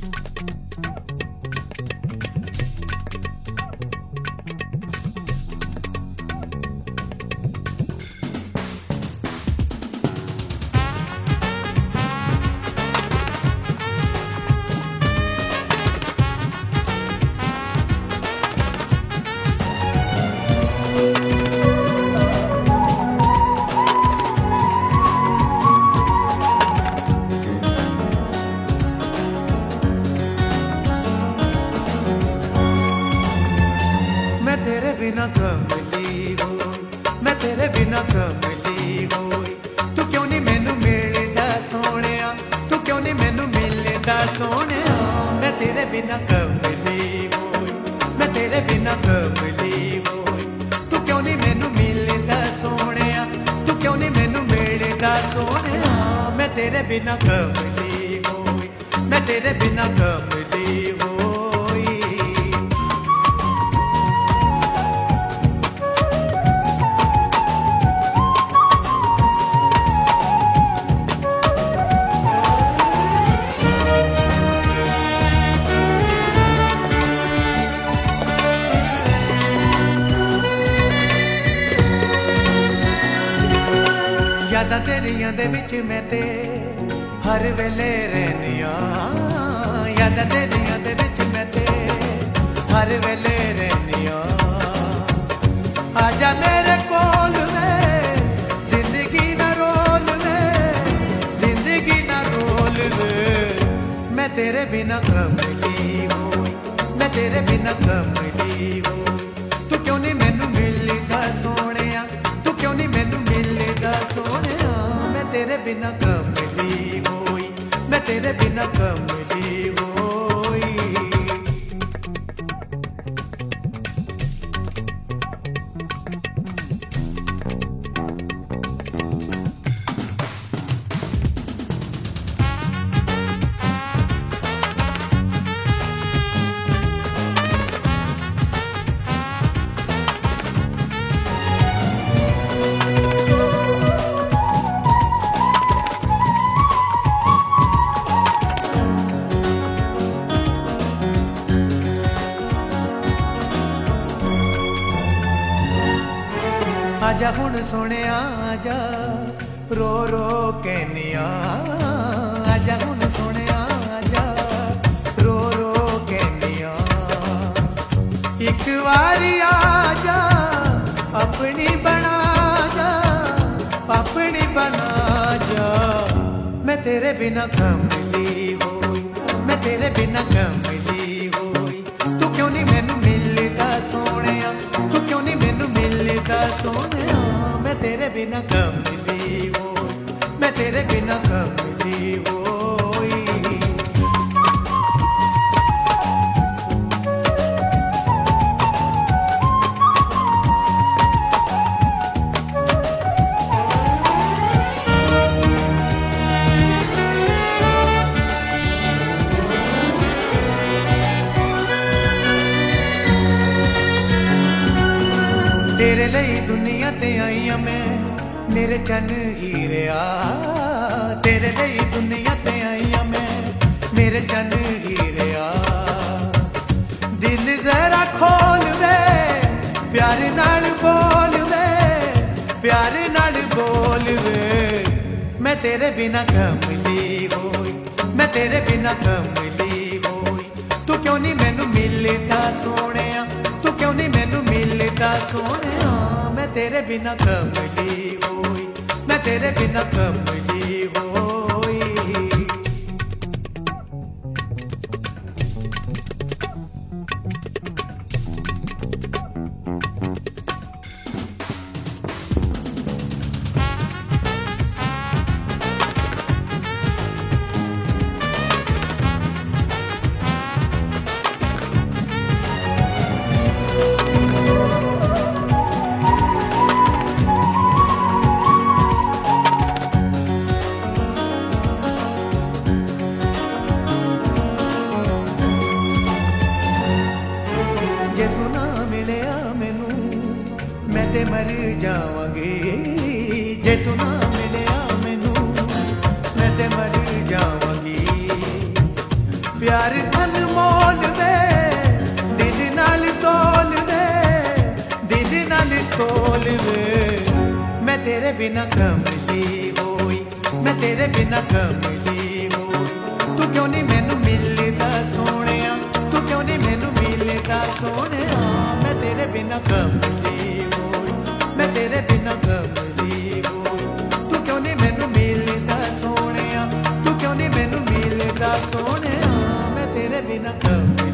बिना कमली होई, मैं तेरे बिना कमली होई। तू क्यों नहीं मैनू मिलदा सोहणिया, तू क्यों नहीं मैनू मिलदा सोहणिया। मैं तेरे बिना कमली होई, मैं तेरे बिना कमली होई। तू क्यों नहीं मैनू मिलदा सोहणिया, तू क्यों नहीं मैनू मिलदा सोहणिया। मैं तेरे बिना कमली होई, मैं तेरे बिना कमली होई। यादां तेरियां दे विच मैं ते हर वेले रहनिया। यादां तेरियां दे विच मैं ते हर वेले रहनिया। आजा मेरे कोल वे, जिंदगी ना रोल वे, जिंदगी ना रोल वे। मैं तेरे बिना कमली होई, मैं तेरे बिना कमली होई। तू क्यों नहीं मैनू मिलदा सोहणिया, तू क्यों नहीं मैनू मिलदा सोहणिया। मैं तेरे बिना कमली होई, मैं तेरे बिना कमली होई। आजा हुण सोहणिया आजा, रो रो कहनिया। आजा हुण सोहणिया आजा, रो रो कहनिया। एक बारी आजा, अपनी बना जा, अपनी बना जा। मैं तेरे बिना कमली होई, मैं तेरे बिना कमली होई। तू क्यों नहीं मैनू मिलदा सोहणिया, तू क्यों नहीं मैनू मिलदा सोहणिया। मैं तेरे बिना कमली होई, मैं तेरे बिना कमली होई। तेरे लिए दुनिया ते आईया मैं, मेरे चन हीरिया। तेरे लिए दुनिया ते आईया मैं, मेरे चन हीरिया। दिल जरा खोल वे, प्यार नाल बोल वे, प्यार नाल बोल वे। मैं तेरे बिना कमली होई, मैं तेरे बिना कमली होई। तू क्यों नहीं मैनू मिलदा सोहणिया, तू क्यों नहीं मैनू मिलदा सोहणिया। मैं तेरे बिना कमली होई, मैं तेरे बिना कमली होई। जे तू ना मिलिया मैनू, मैं ते मर जावांगी। जे तू ना मिलिया मैनू, मैं ते मर जावांगी। प्यार अनमोल वे दिल नाल तोल वे, दिल नाल तोल वे। मैं तेरे बिना कमली होई, मैं तेरे बिना कमली होई। तू क्यों नहीं मैनू मिलदा सोहणिया, तू क्यों नहीं मैनू मिलदा सोहणिया। मैं तेरे बिना कमली होई, मैं तेरे बिना कमली होई। तू क्यों नहीं मैनू मिलदा सोहणिया, तू क्यों नहीं मैनू मिलदा सोहणिया। मैं तेरे बिना कमली